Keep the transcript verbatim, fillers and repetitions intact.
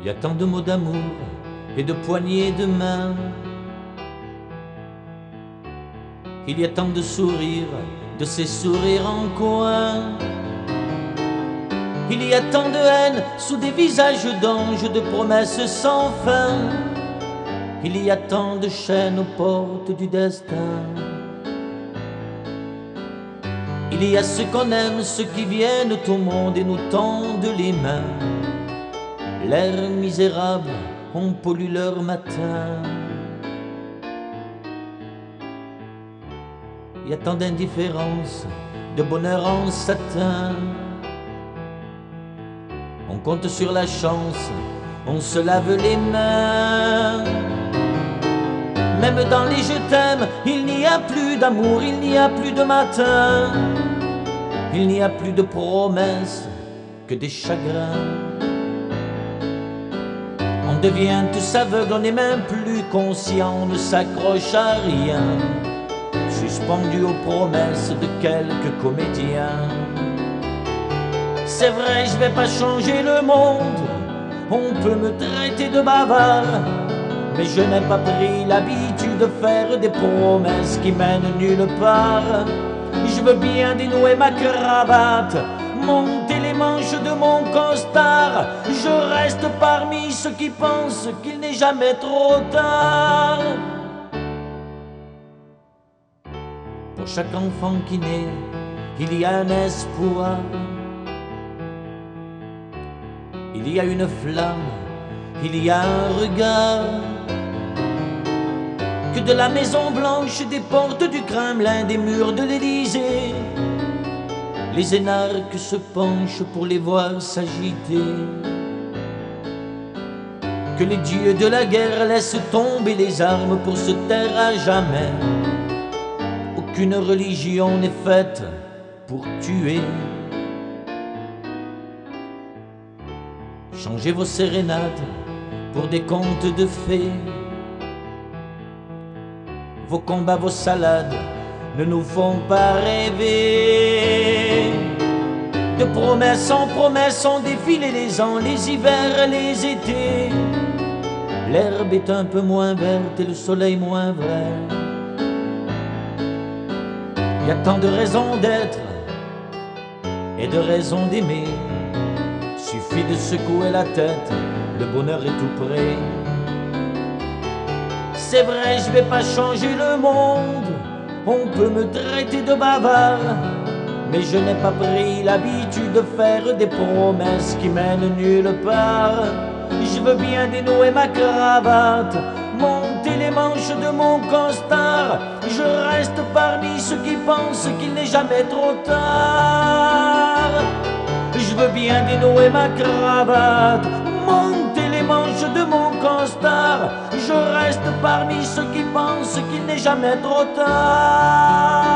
y a tant de mots d'amour et de poignées de main. Il y a tant de sourires, de ces sourires en coin. Il y a tant de haine sous des visages d'anges, de promesses sans fin. Il y a tant de chaînes aux portes du destin. Il y a ceux qu'on aime, ceux qui viennent au monde et nous tendent les mains. L'air misérable, on pollue leur matin. Il y a tant d'indifférence, de bonheur en satin. On compte sur la chance, on se lave les mains. Même dans les je t'aime, il n'y a plus d'amour, il n'y a plus de matin. Il n'y a plus de promesses que des chagrins. On devient tous aveugles, on n'est même plus conscient, on ne s'accroche à rien, suspendu aux promesses de quelques comédiens. C'est vrai, je vais pas changer le monde, on peut me traiter de bavard, mais je n'ai pas pris l'habitude de faire des promesses qui mènent nulle part. Je veux bien dénouer ma cravate, monter les manches de mon costard. Je reste parmi ceux qui pensent qu'il n'est jamais trop tard. Pour chaque enfant qui naît, il y a un espoir. Il y a une flamme, il y a un regard. Que de la Maison Blanche, des portes du Kremlin, des murs de l'Élysée, les énarques se penchent pour les voir s'agiter. Que les dieux de la guerre laissent tomber les armes pour se taire à jamais. Aucune religion n'est faite pour tuer. Changez vos sérénades pour des contes de fées. Vos combats, vos salades ne nous font pas rêver. De promesse en promesse ont défilé les ans, les hivers, les étés. L'herbe est un peu moins verte et le soleil moins vrai. Il y a tant de raisons d'être et de raisons d'aimer. Suffit de secouer la tête, le bonheur est tout près. C'est vrai, je vais pas changer le monde, on peut me traiter de bavard, mais je n'ai pas pris l'habitude de faire des promesses qui mènent nulle part. Je veux bien dénouer ma cravate, monter les manches de mon costard. Je reste parmi ceux qui pensent qu'il n'est jamais trop tard. Je veux bien dénouer ma cravate, monter les manches de mon costard. Je reste parmi ceux qui pensent qu'il n'est jamais trop tard.